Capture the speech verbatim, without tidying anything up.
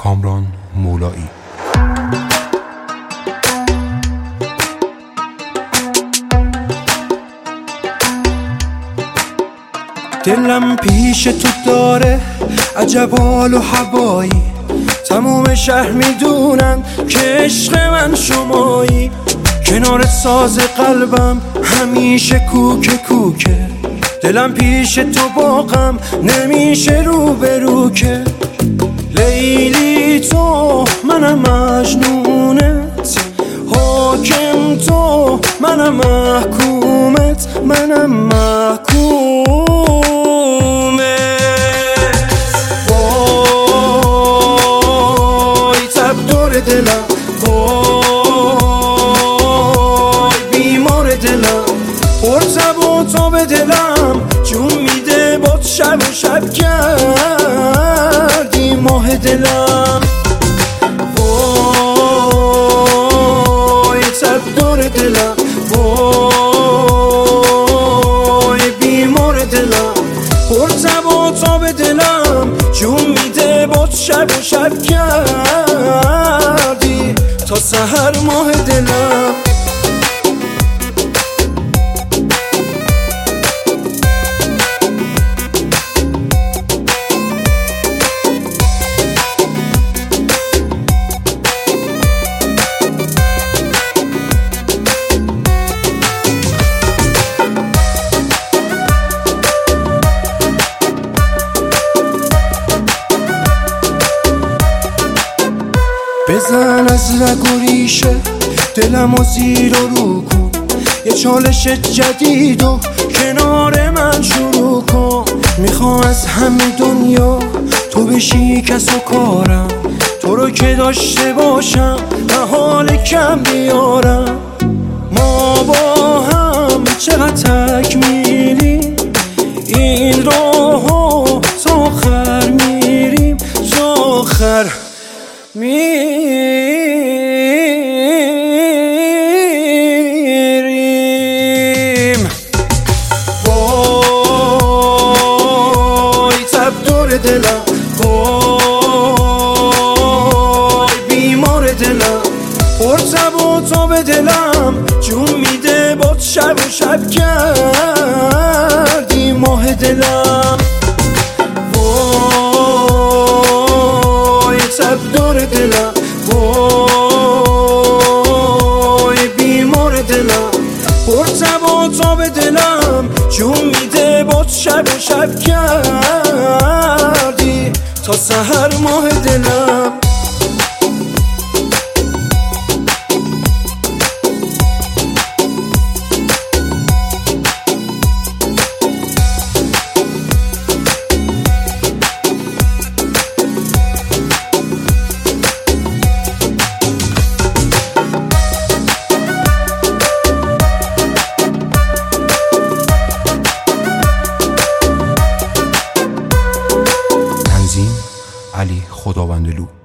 کامران مولایی. دلم پیش تو داره عجب حال و هوایی، تموم شهر میدونن که عشق من شمایی. کنار ساز قلبم همیشه کوک کوکه، دلم پیش تو باغم نمیشه رو به رو که. لیلی تو منم مجنونت، حاکم تو منم محکومت، منم محکومت. وای تب دور دلم، وای بیمار دلم، پر تب و تاب دلم جون میده باد شب و شب کردی ماه دلم. وای تب دور دلم، وای بیمار دلم، پر تب و تاب دلم جون میده باد شب و شب کردی تا سحر ماه دلم. بزن از رگ و ریشه دلم و زیر و رو کن، یه چالش جدید و کنار من شروع کن. میخوام از همه دنیا تو بشی کس و کارم، تو رو که داشته باشم نه حال کم بیارم. ما با هم چقدر تک میریم، این راهو تا آخر میریم، تا آخر میریم. وای تب دور دلم، وای بیمار دلم، پر تب و تاب دلم جون میده باد شب و شب کردی ماه دلم. تب دور دلم، وای بیمار دلم، پر تب و تاب دلم جون میده باد شب و شب کردی تا سحر ماه دلم. علی خداوندلو.